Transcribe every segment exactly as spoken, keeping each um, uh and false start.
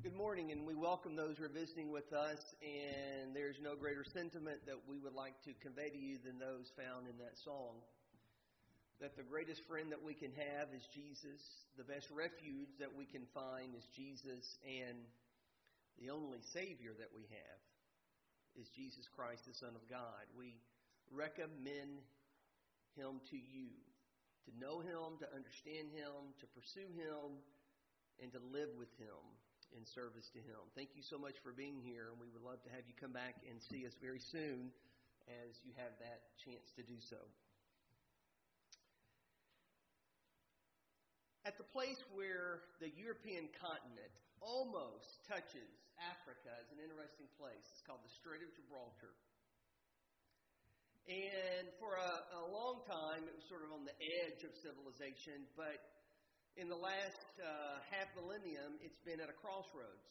Good morning, and we welcome those who are visiting with us, and there's no greater sentiment that we would like to convey to you than those found in that song. That the greatest friend that we can have is Jesus, the best refuge that we can find is Jesus, and the only Savior that we have is Jesus Christ, the Son of God. We recommend Him to you, to know Him, to understand Him, to pursue Him, and to live with Him in service to Him. Thank you so much for being here, and we would love to have you come back and see us very soon as you have that chance to do so. At the place where the European continent almost touches Africa is an interesting place. It's called the Strait of Gibraltar. And for a, a long time, it was sort of on the edge of civilization, but in the last uh, half millennium, it's been at a crossroads.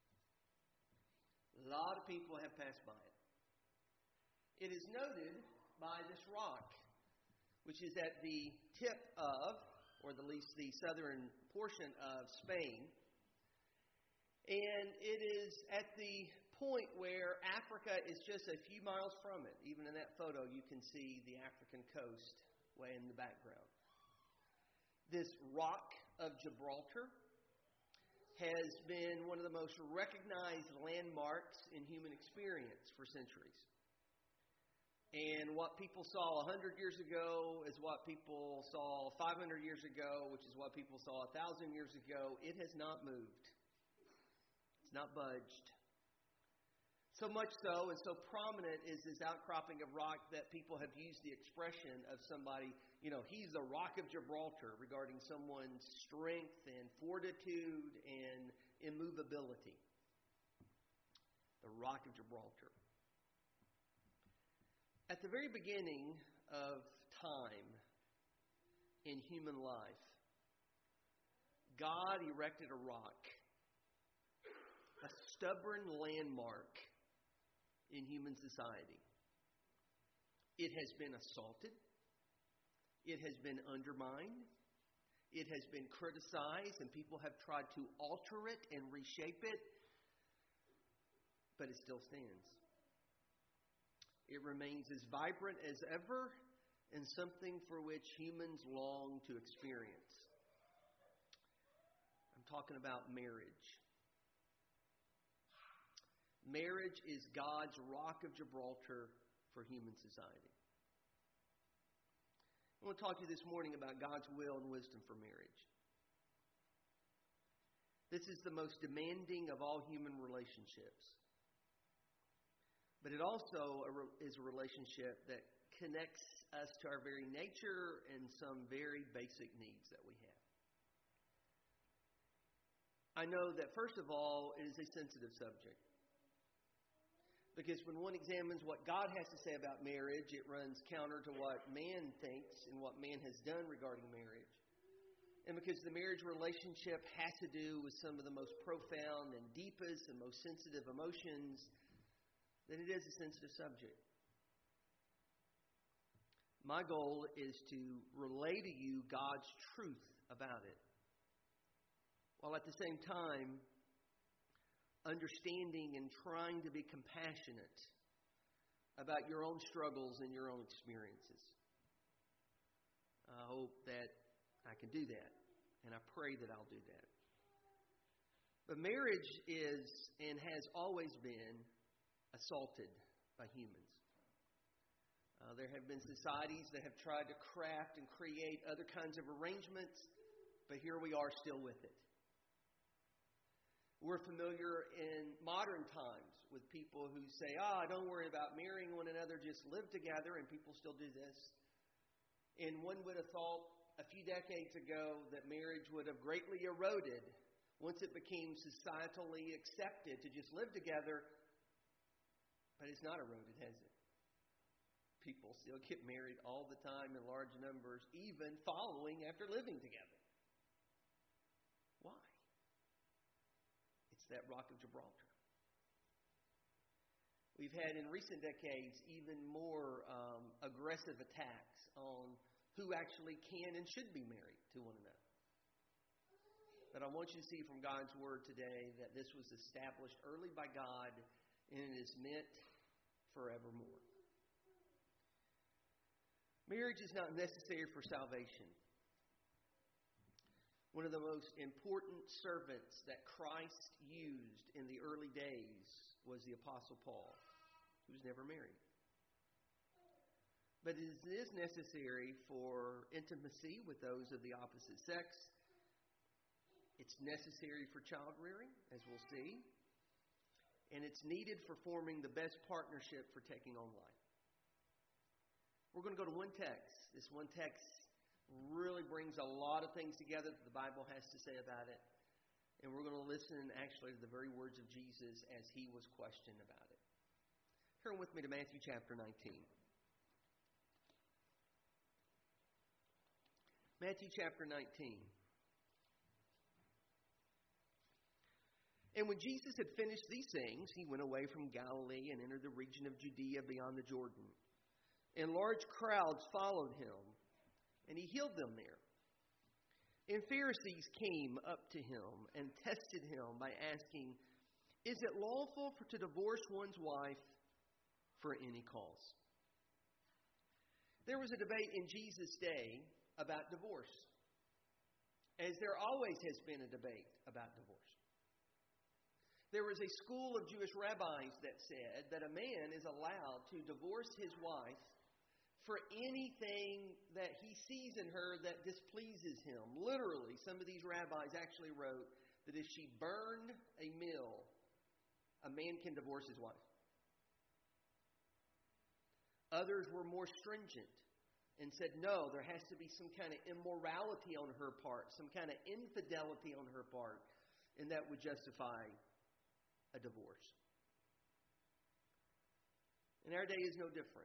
A lot of people have passed by it. It is noted by this rock, which is at the tip of, or at least the southern portion of Spain. And it is at the point where Africa is just a few miles from it. Even in that photo, you can see the African coast way in the background. This rock of Gibraltar has been one of the most recognized landmarks in human experience for centuries. And what people saw one hundred years ago is what people saw five hundred years ago, which is what people saw one thousand years ago. It has not moved. It's not budged. So much so, and so prominent is this outcropping of rock that people have used the expression of somebody, you know, he's the rock of Gibraltar, regarding someone's strength and fortitude and immovability. The rock of Gibraltar. At the very beginning of time in human life, God erected a rock, a stubborn landmark in human society. It has been assaulted. It has been undermined. It has been criticized, and people have tried to alter it and reshape it, but it still stands. It remains as vibrant as ever, and something for which humans long to experience. I'm talking about marriage. Marriage is God's rock of Gibraltar for human society. I want to talk to you this morning about God's will and wisdom for marriage. This is the most demanding of all human relationships. But it also is a relationship that connects us to our very nature and some very basic needs that we have. I know that, first of all, it is a sensitive subject. Because when one examines what God has to say about marriage, it runs counter to what man thinks and what man has done regarding marriage. And because the marriage relationship has to do with some of the most profound and deepest and most sensitive emotions, then it is a sensitive subject. My goal is to relay to you God's truth about it, while at the same time understanding and trying to be compassionate about your own struggles and your own experiences. I hope that I can do that, and I pray that I'll do that. But marriage is and has always been assaulted by humans. Uh, there have been societies that have tried to craft and create other kinds of arrangements, but here we are still with it. We're familiar in modern times with people who say, ah, don't worry about marrying one another, just live together, and people still do this. And one would have thought a few decades ago that marriage would have greatly eroded once it became societally accepted to just live together, but it's not eroded, has it? People still get married all the time in large numbers, even following after living together. Why? It's that rock of Gibraltar. We've had in recent decades even more um, aggressive attacks on who actually can and should be married to one another. But I want you to see from God's Word today that this was established early by God, and it is meant forevermore. Marriage is not necessary for salvation. One of the most important servants that Christ used in the early days was the Apostle Paul, who was never married. But it is necessary for intimacy with those of the opposite sex. It's necessary for child rearing, as we'll see. And it's needed for forming the best partnership for taking on life. We're going to go to one text. This one text really brings a lot of things together that the Bible has to say about it. And we're going to listen actually to the very words of Jesus as he was questioned about it. Turn with me to Matthew chapter nineteen. Matthew chapter nineteen. And when Jesus had finished these things, he went away from Galilee and entered the region of Judea beyond the Jordan. And large crowds followed him, and he healed them there. And Pharisees came up to him and tested him by asking, "Is it lawful for to divorce one's wife for any cause?" There was a debate in Jesus' day about divorce, as there always has been a debate about divorce. There was a school of Jewish rabbis that said that a man is allowed to divorce his wife for anything that he sees in her that displeases him. Literally, some of these rabbis actually wrote that if she burned a mill, a man can divorce his wife. Others were more stringent and said, no, there has to be some kind of immorality on her part, some kind of infidelity on her part, and that would justify a divorce. And our day is no different.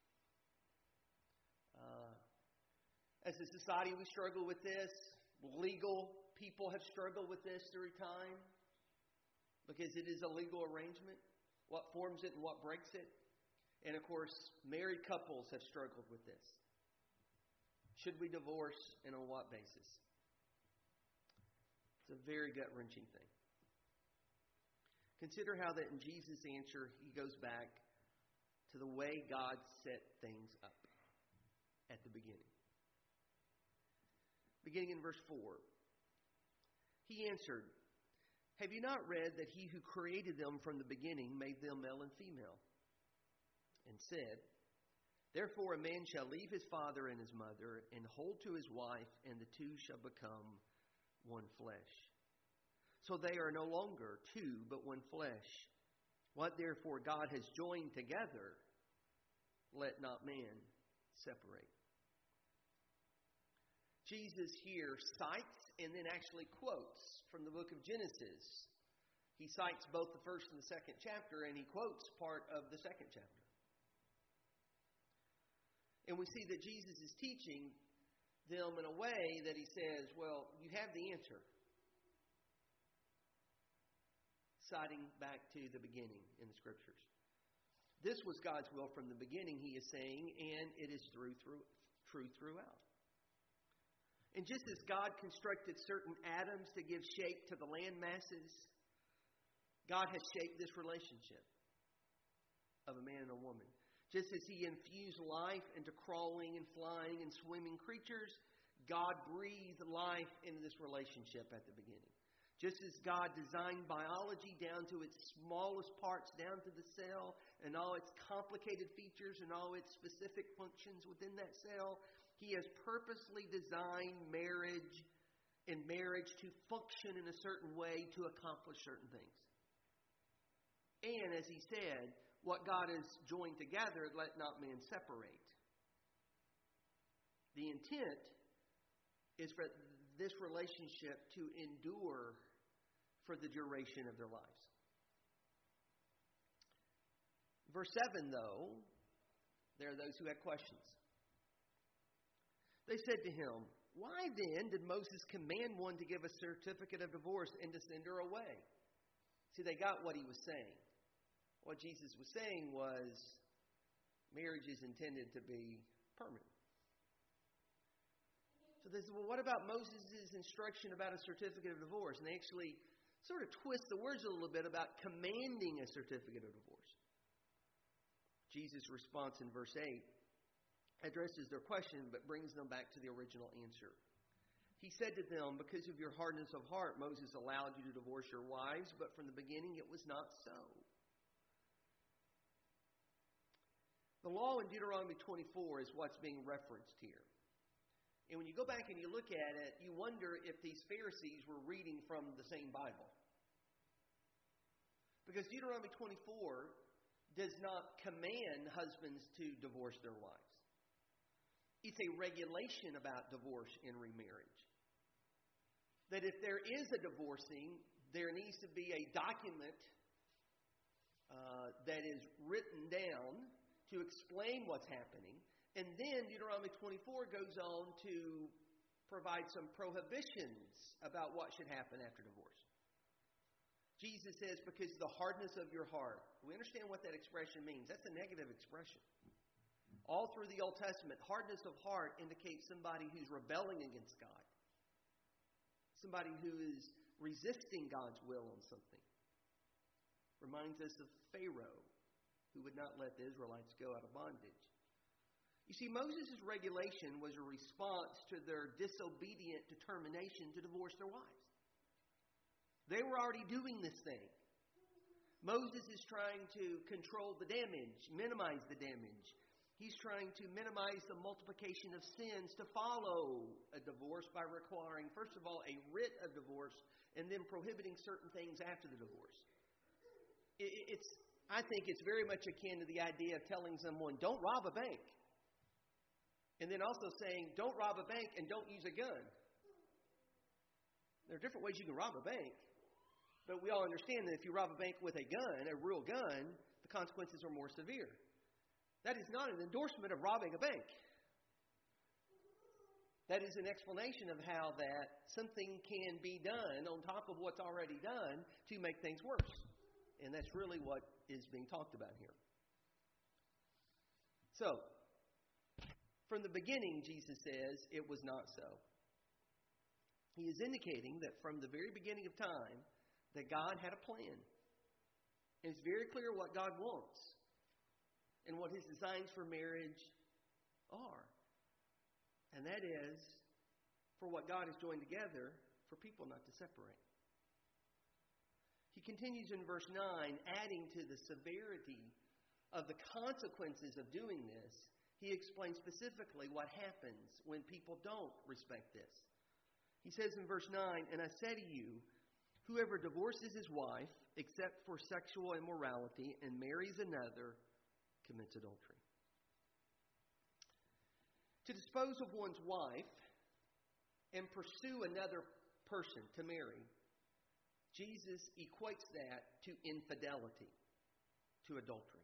Uh, as a society, we struggle with this. Legal people have struggled with this through time because it is a legal arrangement. What forms it and what breaks it. And of course, married couples have struggled with this. Should we divorce, and on what basis? It's a very gut-wrenching thing. Consider how that in Jesus' answer, he goes back to the way God set things up at the beginning. Beginning in verse four. He answered, "Have you not read that he who created them from the beginning made them male and female? And said, therefore a man shall leave his father and his mother and hold to his wife, and the two shall become one flesh. So they are no longer two, but one flesh. What therefore God has joined together, let not man separate." Jesus here cites and then actually quotes from the book of Genesis. He cites both the first and the second chapter, and he quotes part of the second chapter. And we see that Jesus is teaching them in a way that he says, well, you have the answer. Citing back to the beginning in the Scriptures. This was God's will from the beginning, he is saying, and it is through, through, true throughout. And just as God constructed certain atoms to give shape to the land masses, God has shaped this relationship of a man and a woman. Just as he infused life into crawling and flying and swimming creatures, God breathed life into this relationship at the beginning. Just as God designed biology down to its smallest parts, down to the cell, and all its complicated features and all its specific functions within that cell, he has purposely designed marriage and marriage to function in a certain way to accomplish certain things. And as he said, what God has joined together, let not man separate. The intent is for this relationship to endure for the duration of their lives. Verse seven, though, there are those who had questions. They said to him, "Why then did Moses command one to give a certificate of divorce and to send her away?" See, they got what he was saying. What Jesus was saying was, marriage is intended to be permanent. So But they said, well, what about Moses' instruction about a certificate of divorce? And they actually sort of twist the words a little bit about commanding a certificate of divorce. Jesus' response in verse eight addresses their question but brings them back to the original answer. He said to them, because of your hardness of heart, Moses allowed you to divorce your wives, but from the beginning it was not so. The law in Deuteronomy twenty-four is what's being referenced here. And when you go back and you look at it, you wonder if these Pharisees were reading from the same Bible. Because Deuteronomy twenty-four does not command husbands to divorce their wives. It's a regulation about divorce and remarriage. That if there is a divorcing, there needs to be a document uh, that is written down to explain what's happening. And then Deuteronomy twenty-four goes on to provide some prohibitions about what should happen after divorce. Jesus says, because of the hardness of your heart. We understand what that expression means. That's a negative expression. All through the Old Testament, hardness of heart indicates somebody who's rebelling against God. Somebody who is resisting God's will on something. Reminds us of Pharaoh, who would not let the Israelites go out of bondage. You see, Moses' regulation was a response to their disobedient determination to divorce their wives. They were already doing this thing. Moses is trying to control the damage, minimize the damage. He's trying to minimize the multiplication of sins to follow a divorce by requiring, first of all, a writ of divorce and then prohibiting certain things after the divorce. It's, I think it's very much akin to the idea of telling someone, don't rob a bank. And then also saying, don't rob a bank and don't use a gun. There are different ways you can rob a bank. But we all understand that if you rob a bank with a gun, a real gun, the consequences are more severe. That is not an endorsement of robbing a bank. That is an explanation of how that something can be done on top of what's already done to make things worse. And that's really what is being talked about here. So, from the beginning, Jesus says, it was not so. He is indicating that from the very beginning of time, that God had a plan. And it's very clear what God wants and what His designs for marriage are. And that is for what God has joined together, for people not to separate. He continues in verse nine, adding to the severity of the consequences of doing this. He explains specifically what happens when people don't respect this. He says in verse nine, and I say to you, whoever divorces his wife, except for sexual immorality, and marries another, commits adultery. To dispose of one's wife and pursue another person to marry, Jesus equates that to infidelity, to adultery.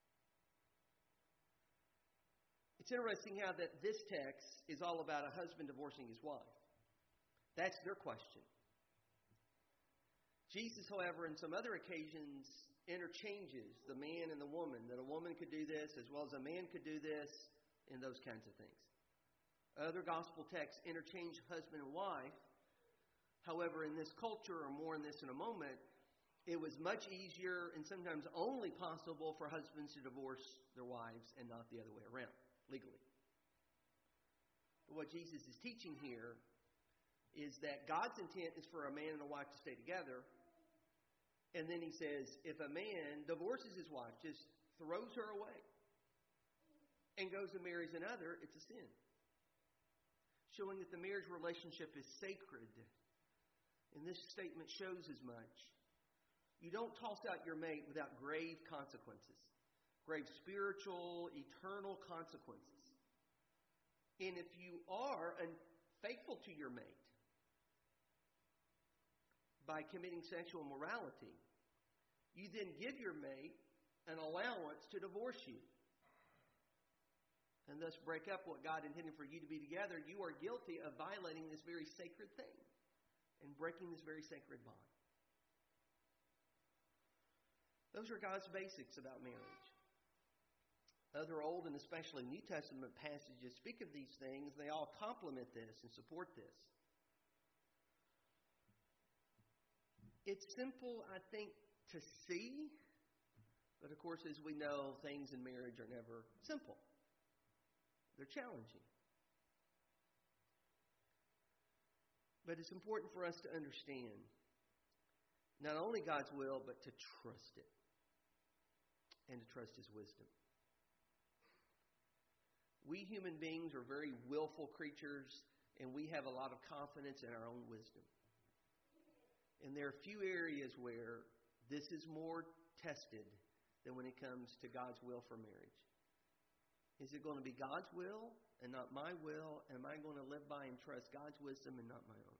It's interesting how that this text is all about a husband divorcing his wife. That's their question. Jesus, however, in some other occasions, interchanges the man and the woman, that a woman could do this as well as a man could do this, and those kinds of things. Other gospel texts interchange husband and wife. However, in this culture, or more in this in a moment, it was much easier and sometimes only possible for husbands to divorce their wives and not the other way around, legally. But what Jesus is teaching here is that God's intent is for a man and a wife to stay together. And then He says, if a man divorces his wife, just throws her away, and goes and marries another, it's a sin. Showing that the marriage relationship is sacred. And this statement shows as much. You don't toss out your mate without grave consequences. Grave spiritual, eternal consequences. And if you are unfaithful to your mate by committing sexual immorality, you then give your mate an allowance to divorce you. And thus break up what God intended for you to be together. You are guilty of violating this very sacred thing and breaking this very sacred bond. Those are God's basics about marriage. Other Old and especially New Testament passages speak of these things. They all complement this and support this. It's simple, I think, to see. But of course, as we know, things in marriage are never simple. They're challenging. But it's important for us to understand not only God's will, but to trust it. And to trust His wisdom. We human beings are very willful creatures, and we have a lot of confidence in our own wisdom. And there are few areas where this is more tested than when it comes to God's will for marriage. Is it going to be God's will and not my will? Am I going to live by and trust God's wisdom and not my own?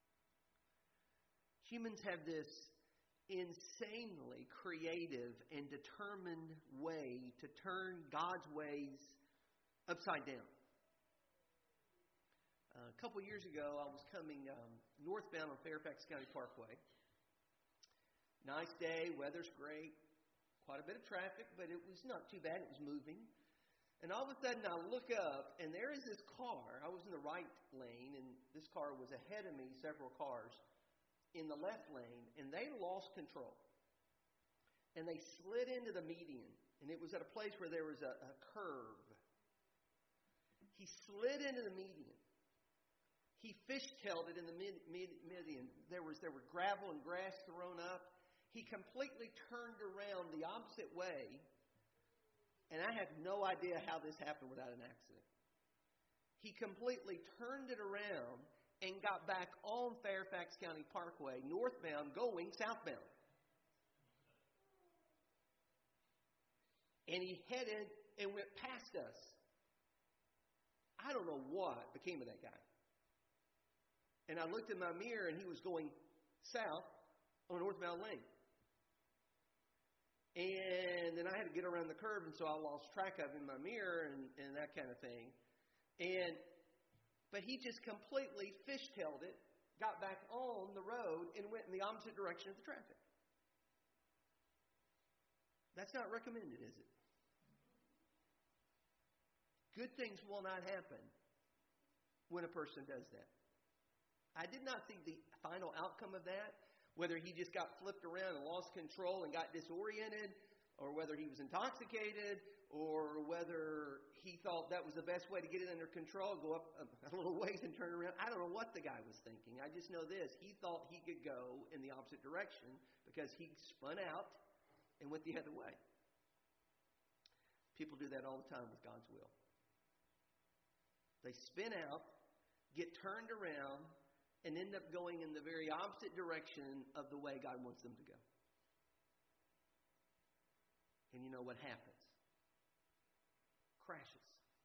Humans have this insanely creative and determined way to turn God's ways upside down. Uh, a couple years ago, I was coming um, northbound on Fairfax County Parkway. Nice day, weather's great. Quite a bit of traffic, but it was not too bad. It was moving. And all of a sudden, I look up, and there is this car. I was in the right lane, and this car was ahead of me, several cars, in the left lane, and they lost control. And they slid into the median, and it was at a place where there was a, a curve. He slid into the median. He fishtailed it in the mid, mid, median. There was there were gravel and grass thrown up. He completely turned around the opposite way, and I have no idea how this happened without an accident. He completely turned it around and got back on Fairfax County Parkway, northbound, going southbound. And he headed and went past us. I don't know what became of that guy. And I looked in my mirror, and he was going south on a northbound lane. And then I had to get around the curve, and so I lost track of him in my mirror and, and that kind of thing. And but he just completely fishtailed it, got back on the road, and went in the opposite direction of the traffic. That's not recommended, is it? Good things will not happen when a person does that. I did not see the final outcome of that, whether he just got flipped around and lost control and got disoriented, or whether he was intoxicated, or whether he thought that was the best way to get it under control, go up a little ways and turn around. I don't know what the guy was thinking. I just know this. He thought he could go in the opposite direction because he spun out and went the other way. People do that all the time with God's will. They spin out, get turned around, and end up going in the very opposite direction of the way God wants them to go. And you know what happens? Crashes.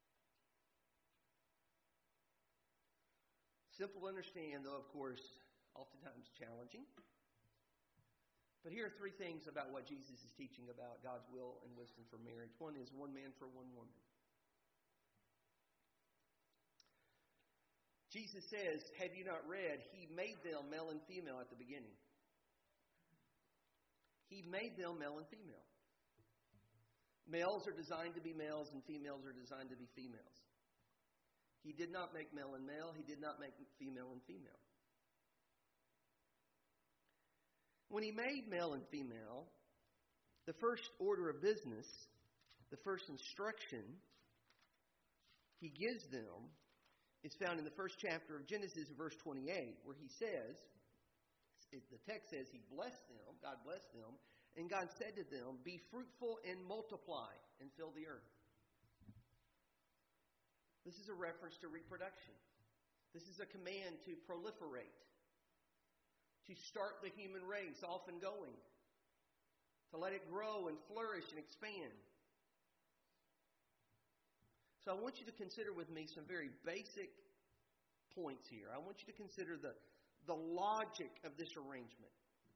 Simple to understand, though, of course, oftentimes challenging. But here are three things about what Jesus is teaching about God's will and wisdom for marriage. One is one man for one woman. Jesus says, have you not read, He made them male and female at the beginning. He made them male and female. Males are designed to be males and females are designed to be females. He did not make male and male. He did not make female and female. When He made male and female, the first order of business, the first instruction He gives them is found in the first chapter of Genesis, verse twenty-eight, where He says, the text says He blessed them, God blessed them, and God said to them, be fruitful and multiply and fill the earth. This is a reference to reproduction. This is a command to proliferate, to start the human race off and going, to let it grow and flourish and expand. So I want you to consider with me some very basic points here. I want you to consider the, the logic of this arrangement.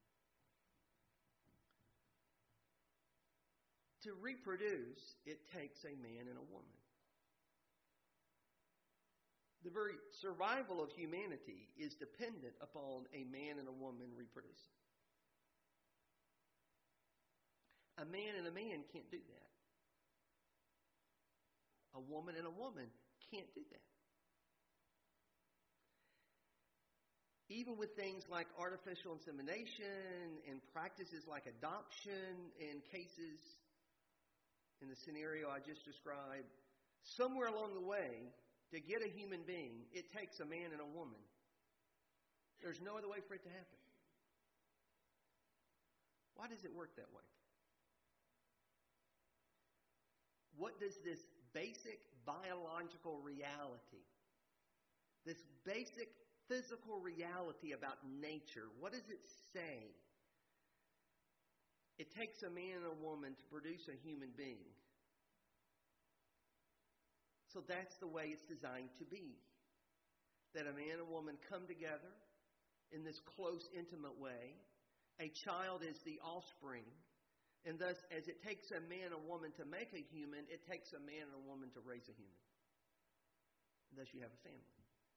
To reproduce, it takes a man and a woman. The very survival of humanity is dependent upon a man and a woman reproducing. A man and a man can't do that. A woman and a woman can't do that. Even with things like artificial insemination and practices like adoption in cases in the scenario I just described, somewhere along the way, to get a human being, it takes a man and a woman. There's no other way for it to happen. Why does it work that way? What does this basic biological reality, this basic physical reality about nature, what does it say? It takes a man and a woman to produce a human being. So that's the way it's designed to be. That a man and woman come together in this close, intimate way. A child is the offspring. And thus, as it takes a man and a woman to make a human, it takes a man and a woman to raise a human. And thus you have a family.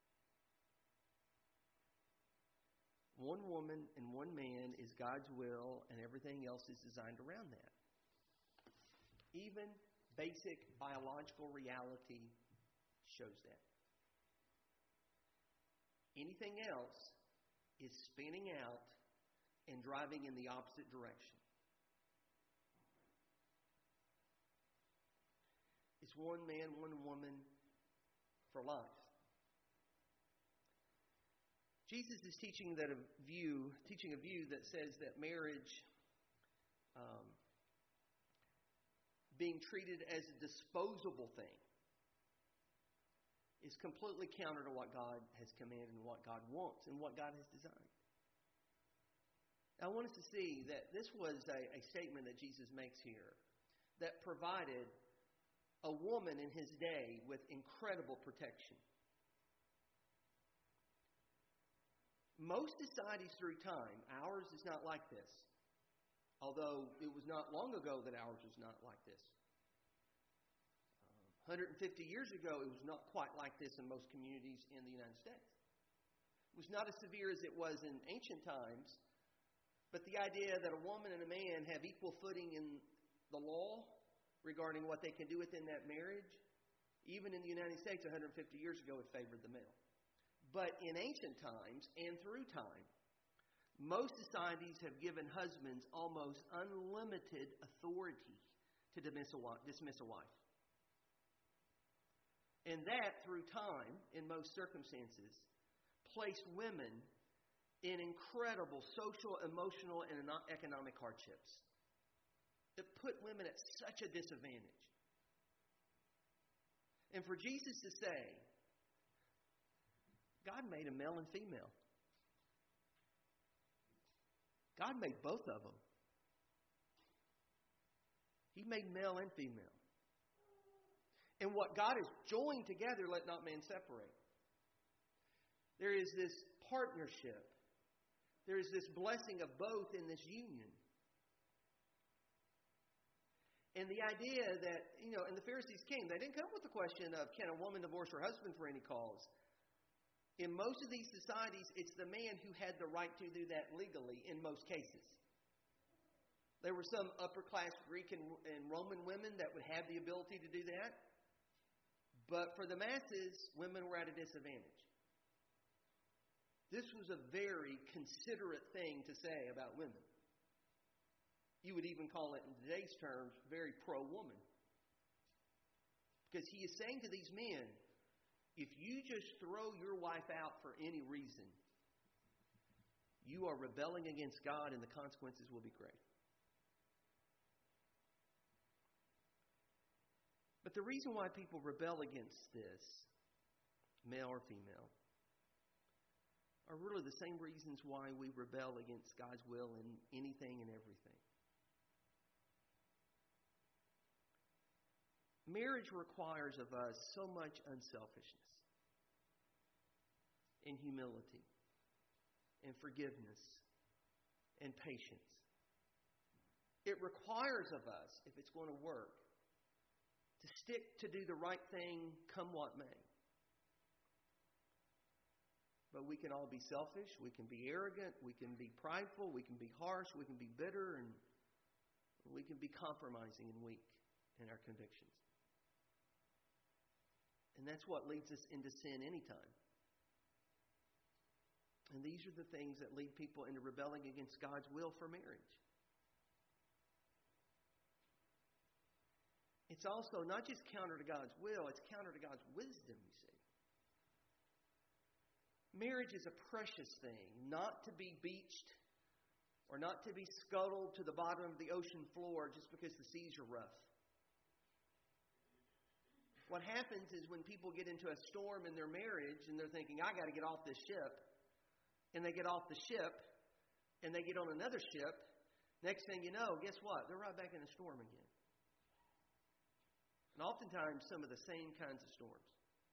One woman and one man is God's will, and everything else is designed around that. Even basic biological reality shows that. Anything else is spinning out and driving in the opposite direction. It's one man, one woman for life. Jesus is teaching that a view, teaching a view that says that marriage, um, being treated as a disposable thing, is completely counter to what God has commanded and what God wants and what God has designed. Now, I want us to see that this was a, a statement that Jesus makes here that provided a woman in his day with incredible protection. Most societies through time, ours is not like this. Although it was not long ago that ours was not like this. Um, one hundred fifty years ago, it was not quite like this in most communities in the United States. It was not as severe as it was in ancient times, but the idea that a woman and a man have equal footing in the law regarding what they can do within that marriage, even in the United States one hundred fifty years ago, it favored the male. But in ancient times and through time, most societies have given husbands almost unlimited authority to dismiss a wife. Dismiss a wife. And that, through time, in most circumstances, placed women in incredible social, emotional, and economic hardships. It put women at such a disadvantage. And for Jesus to say, God made a male and female. God made both of them. He made male and female. And what God has joined together, let not man separate. There is this partnership. There is this blessing of both in this union. And the idea that, you know, and the Pharisees came, they didn't come with the question of, can a woman divorce her husband for any cause? In most of these societies, it's the man who had the right to do that legally in most cases. There were some upper-class Greek and, and Roman women that would have the ability to do that. But for the masses, women were at a disadvantage. This was a very considerate thing to say about women. You would even call it, in today's terms, very pro-woman. Because he is saying to these men, if you just throw your wife out for any reason, you are rebelling against God and the consequences will be great. But the reason why people rebel against this, male or female, are really the same reasons why we rebel against God's will in anything and everything. Marriage requires of us so much unselfishness and humility and forgiveness and patience. It requires of us, if it's going to work, to stick to do the right thing come what may. But we can all be selfish, we can be arrogant, we can be prideful, we can be harsh, we can be bitter, and we can be compromising and weak in our convictions. And that's what leads us into sin anytime. And these are the things that lead people into rebelling against God's will for marriage. It's also not just counter to God's will, it's counter to God's wisdom, you see. Marriage is a precious thing, not to be beached or not to be scuttled to the bottom of the ocean floor just because the seas are rough. What happens is when people get into a storm in their marriage and they're thinking, I got to get off this ship, and they get off the ship and they get on another ship, next thing you know, guess what? They're right back in a storm again. And oftentimes some of the same kinds of storms.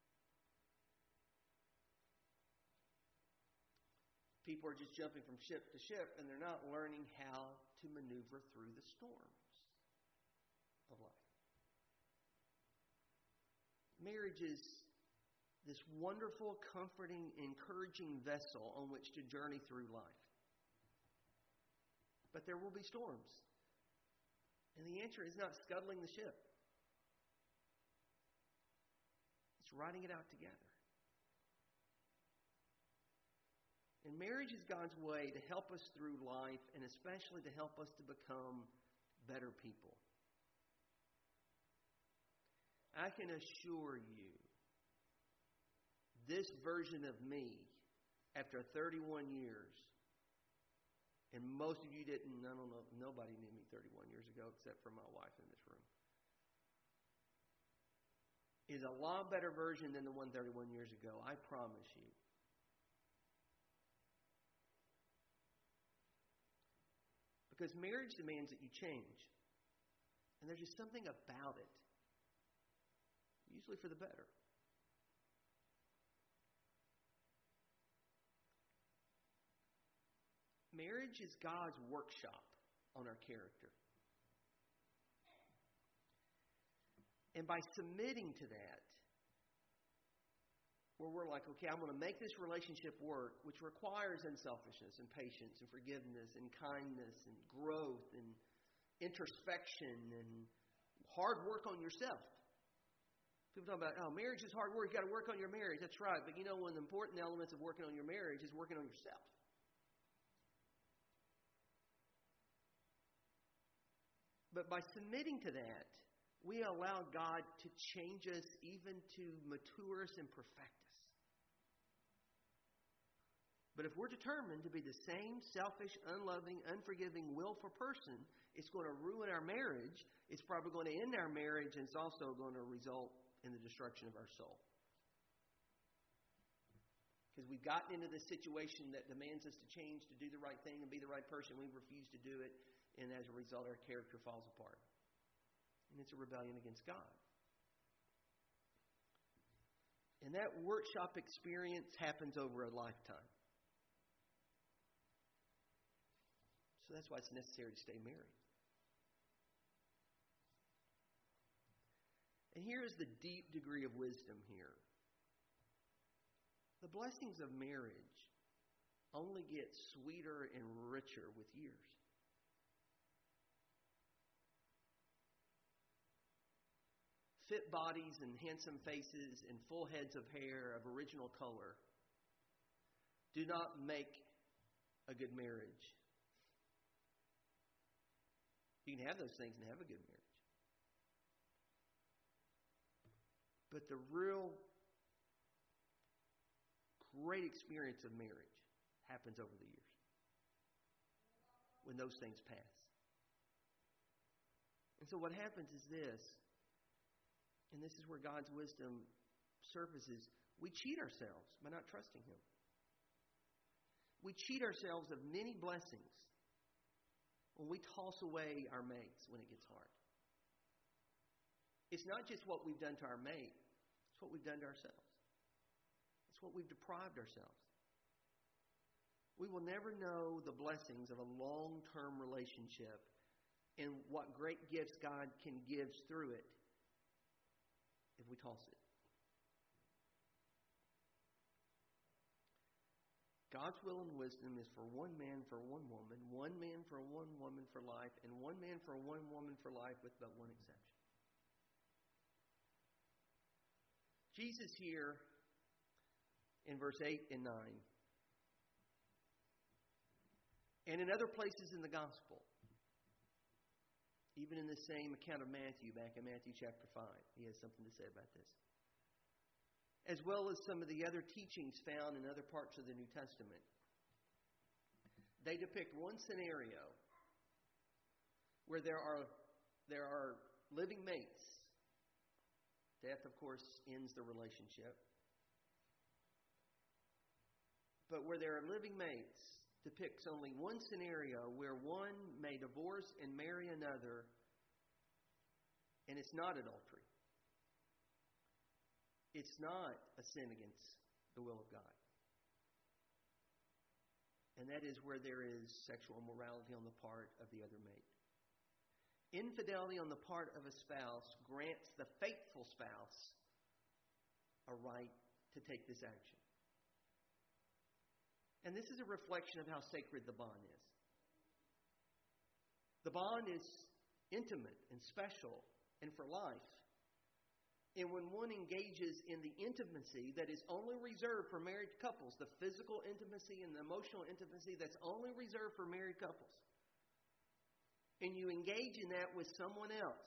People are just jumping from ship to ship and they're not learning how to maneuver through the storms of life. Marriage is this wonderful, comforting, encouraging vessel on which to journey through life. But there will be storms. And the answer is not scuttling the ship. It's riding it out together. And marriage is God's way to help us through life and especially to help us to become better people. I can assure you, this version of me, after thirty-one years, and most of you didn't, I don't know, nobody knew me thirty-one years ago except for my wife in this room, is a lot better version than the one thirty-one years ago, I promise you. Because marriage demands that you change. And there's just something about it, usually for the better. Marriage is God's workshop on our character. And by submitting to that, where we're like, okay, I'm going to make this relationship work, which requires unselfishness and patience and forgiveness and kindness and growth and introspection and hard work on yourself. People talk about, oh, marriage is hard work. You've got to work on your marriage. That's right. But you know, one of the important elements of working on your marriage is working on yourself. But by submitting to that, we allow God to change us, even to mature us and perfect us. But if we're determined to be the same selfish, unloving, unforgiving, willful person, it's going to ruin our marriage. It's probably going to end our marriage, and it's also going to result in the destruction of our soul. Because we've gotten into this situation that demands us to change, to do the right thing, and be the right person. We refuse to do it, and as a result, our character falls apart. And it's a rebellion against God. And that workshop experience happens over a lifetime. So that's why it's necessary to stay married. And here is the deep degree of wisdom here. The blessings of marriage only get sweeter and richer with years. Fit bodies and handsome faces and full heads of hair of original color do not make a good marriage. You can have those things and have a good marriage. But the real great experience of marriage happens over the years, when those things pass. And so what happens is this, and this is where God's wisdom surfaces. We cheat ourselves by not trusting Him. We cheat ourselves of many blessings when we toss away our mates when it gets hard. It's not just what we've done to our mate. It's what we've done to ourselves. It's what we've deprived ourselves. We will never know the blessings of a long-term relationship and what great gifts God can give through it if we toss it. God's will and wisdom is for one man for one woman, one man for one woman for life, and one man for one woman for life with but one exception. Jesus here in verse eight and nine, and in other places in the gospel, even in the same account of Matthew, back in Matthew chapter five, he has something to say about this. As well as some of the other teachings found in other parts of the New Testament. They depict one scenario where there are, there are living mates. Death, of course, ends the relationship. But where there are living mates depicts only one scenario where one may divorce and marry another, and it's not adultery. It's not a sin against the will of God. And that is where there is sexual immorality on the part of the other mate. Infidelity on the part of a spouse grants the faithful spouse a right to take this action. And this is a reflection of how sacred the bond is. The bond is intimate and special and for life. And when one engages in the intimacy that is only reserved for married couples, the physical intimacy and the emotional intimacy that's only reserved for married couples, and you engage in that with someone else,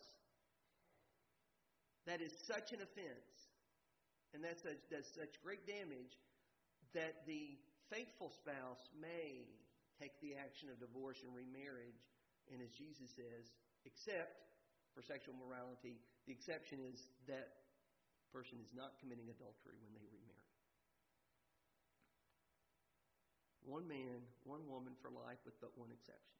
that is such an offense, and that's a, does such great damage, that the faithful spouse may take the action of divorce and remarriage, and as Jesus says, except for sexual morality, the exception is that person is not committing adultery when they remarry. One man, one woman for life with but one exception.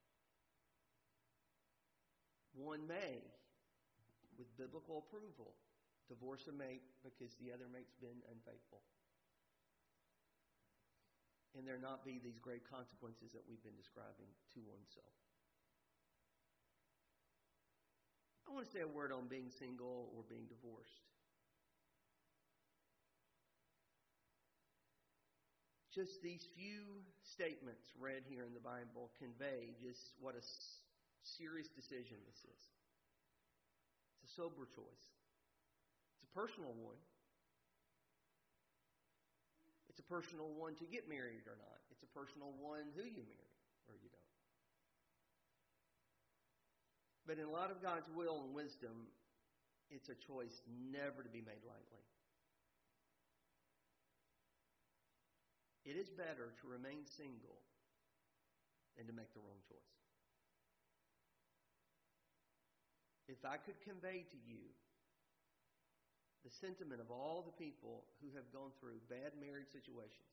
One may, with biblical approval, divorce a mate because the other mate's been unfaithful. And there not be these great consequences that we've been describing to oneself. I want to say a word on being single or being divorced. Just these few statements read here in the Bible convey just what a serious decision this is. It's a sober choice. It's a personal one. It's a personal one to get married or not. It's a personal one who you marry or you don't. But in a lot of God's will and wisdom, it's a choice never to be made lightly. It is better to remain single than to make the wrong choice. If I could convey to you the sentiment of all the people who have gone through bad marriage situations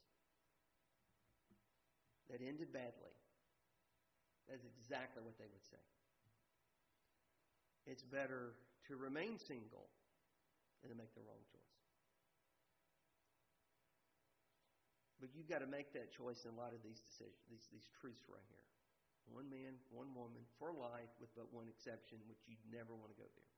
that ended badly, that's exactly what they would say. It's better to remain single than to make the wrong choice. But you've got to make that choice in light of these decisions, these, these truths right here. One man, one woman, for life, with but one exception, which you never want to go there.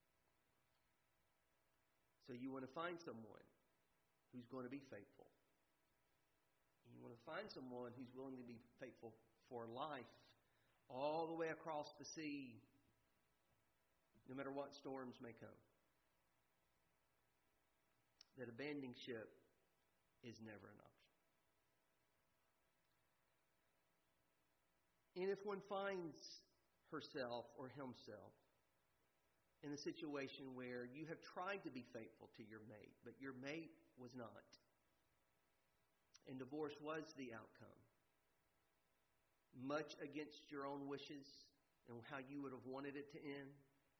So you want to find someone who's going to be faithful. You want to find someone who's willing to be faithful for life, all the way across the sea, no matter what storms may come. That abandoning ship is never an option. And if one finds herself or himself in a situation where you have tried to be faithful to your mate, but your mate was not, and divorce was the outcome, much against your own wishes and how you would have wanted it to end,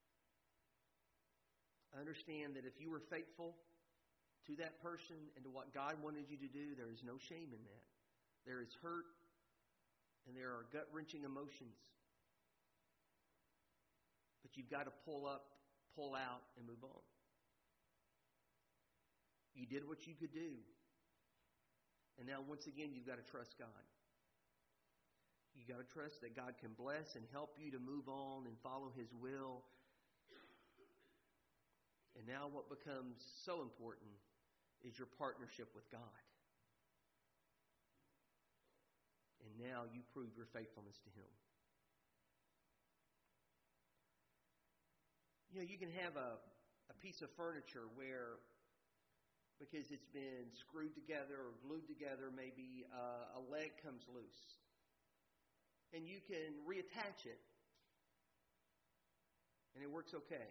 understand that if you were faithful to that person and to what God wanted you to do, there is no shame in that. There is hurt and there are gut-wrenching emotions. But you've got to pull up, pull out, and move on. You did what you could do. And now, once again, you've got to trust God. You've got to trust that God can bless and help you to move on and follow His will. And now what becomes so important is your partnership with God. And now you prove your faithfulness to Him. You know, you can have a, a piece of furniture where because it's been screwed together or glued together. Maybe uh, a leg comes loose. And you can reattach it. And it works okay.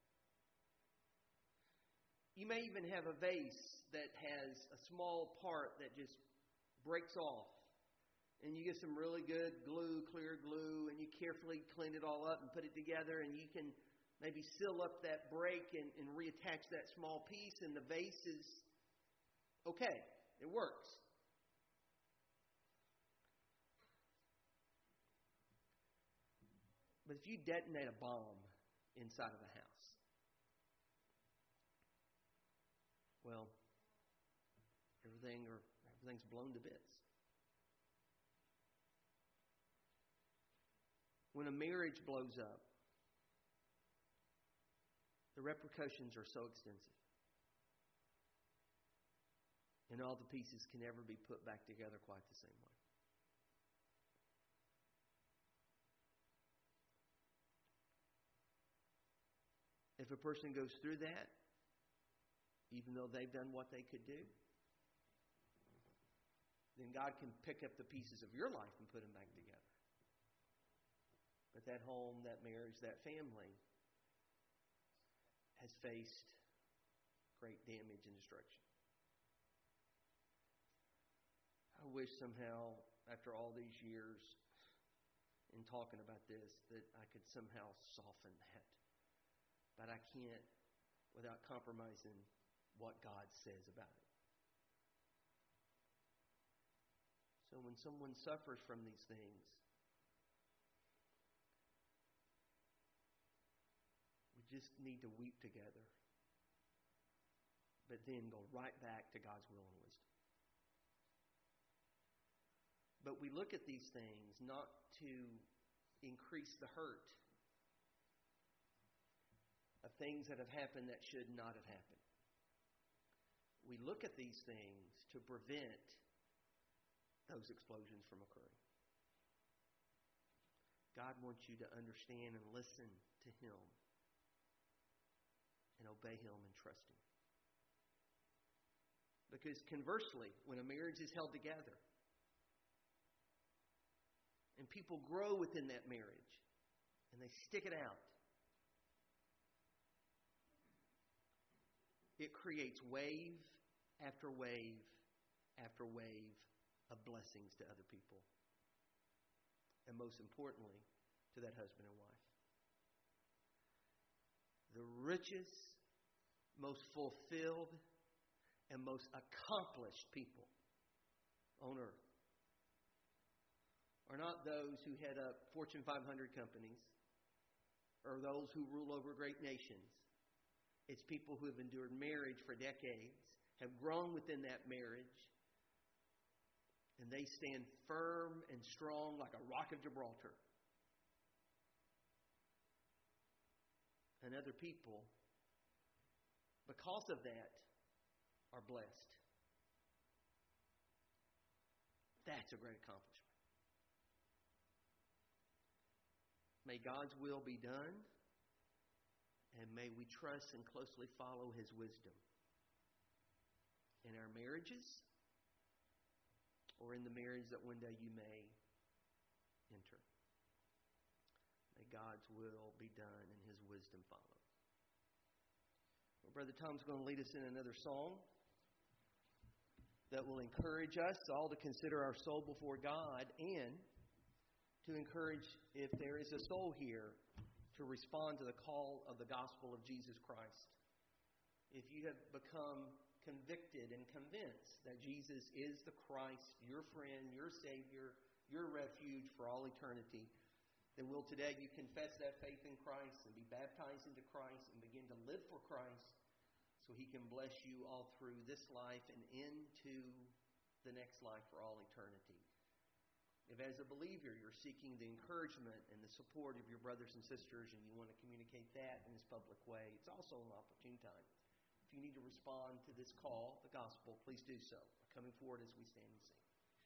You may even have a vase that has a small part that just breaks off. And you get some really good glue, clear glue, and you carefully clean it all up and put it together, and you can maybe seal up that break and, and reattach that small piece, and the vase is okay. It works. But if you detonate a bomb inside of a house, well, everything or everything's blown to bits. When a marriage blows up, the repercussions are so extensive. And all the pieces can never be put back together quite the same way. If a person goes through that, even though they've done what they could do, then God can pick up the pieces of your life and put them back together. But that home, that marriage, that family has faced great damage and destruction. I wish somehow, after all these years in talking about this, that I could somehow soften that. But I can't without compromising what God says about it. So when someone suffers from these things, we just need to weep together, but then go right back to God's will and wisdom. But we look at these things not to increase the hurt of things that have happened that should not have happened. We look at these things to prevent those explosions from occurring. God wants you to understand and listen to Him and obey Him and trust Him. Because conversely, when a marriage is held together and people grow within that marriage and they stick it out, it creates wave after wave after wave of blessings to other people. And most importantly, to that husband and wife. The richest, most fulfilled, and most accomplished people on earth are not those who head up Fortune five hundred companies or those who rule over great nations. It's people who have endured marriage for decades, have grown within that marriage, and they stand firm and strong like a rock of Gibraltar. And other people, because of that, are blessed. That's a great accomplishment. May God's will be done, and may we trust and closely follow His wisdom in our marriages or in the marriage that one day you may enter. May God's will be done and His wisdom follow. Well, Brother Tom's going to lead us in another song that will encourage us all to consider our soul before God and to encourage, if there is a soul here, to respond to the call of the gospel of Jesus Christ. If you have become convicted and convinced that Jesus is the Christ, your friend, your Savior, your refuge for all eternity, then will today you confess that faith in Christ and be baptized into Christ and begin to live for Christ so He can bless you all through this life and into the next life for all eternity. If as a believer you're seeking the encouragement and the support of your brothers and sisters and you want to communicate that in this public way, it's also an opportune time. If you need to respond to this call, the gospel, please do so by coming forward as we stand and sing.